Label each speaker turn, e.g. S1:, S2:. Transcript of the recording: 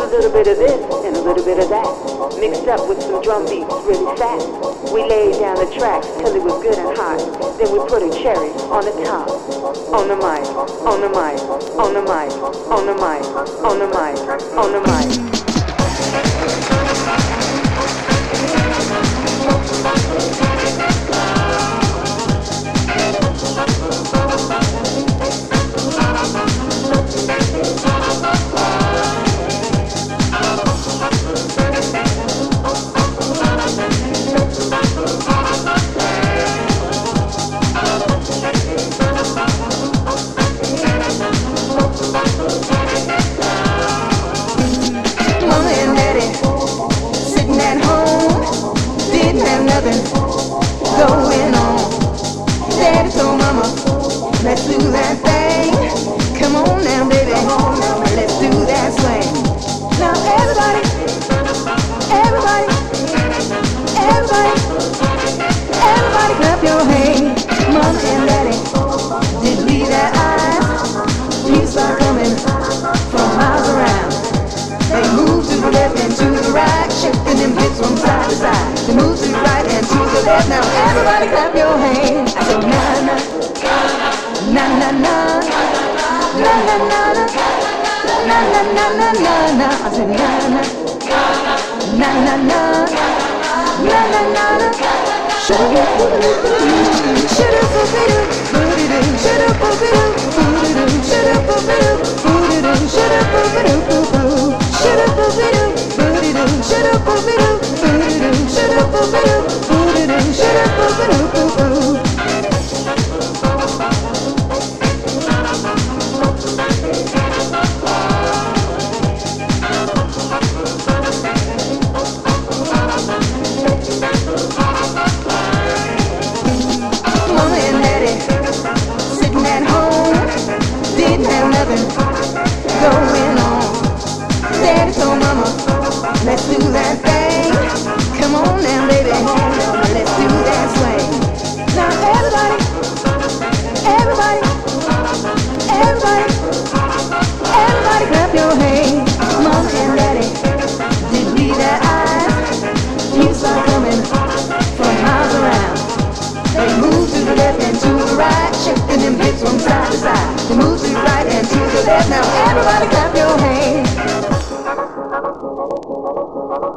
S1: little bit of this and a little bit of that, mixed up with some drum beats really fast. We laid down the tracks till it was good and hot. Then we put a cherry on the top. On the mic, on the mic, on the mic, on the mic, on the mic, on the mic.
S2: Going on. Daddy told mama, let's do that thing. Come on now, baby, let's do that swing. Now everybody, everybody, everybody, everybody clap your hands. Mama and daddy didn't leave their eyes. Peace are coming from miles around. They move to the left and to the right, shifting them hips from side to side. They move to the right and to the left. Now everybody clap your hands. I said na na na na na na na na na na na na na na. I said na na na na na na na na na. Shut up, shut up, shut up, shut up, shut up, shut up, Mama and Daddy sitting at home, didn't have nothing going on. Daddy told Mama, let's do that thing. Come on now, baby, let's do that swing. Now everybody, everybody, everybody, everybody clap your hands. Mama and Daddy didn't leave their eyes. Peace are coming from miles around. They move to the left and to the right, shifting them hips from side to side. They move to the right and to the left. Now everybody clap your hands.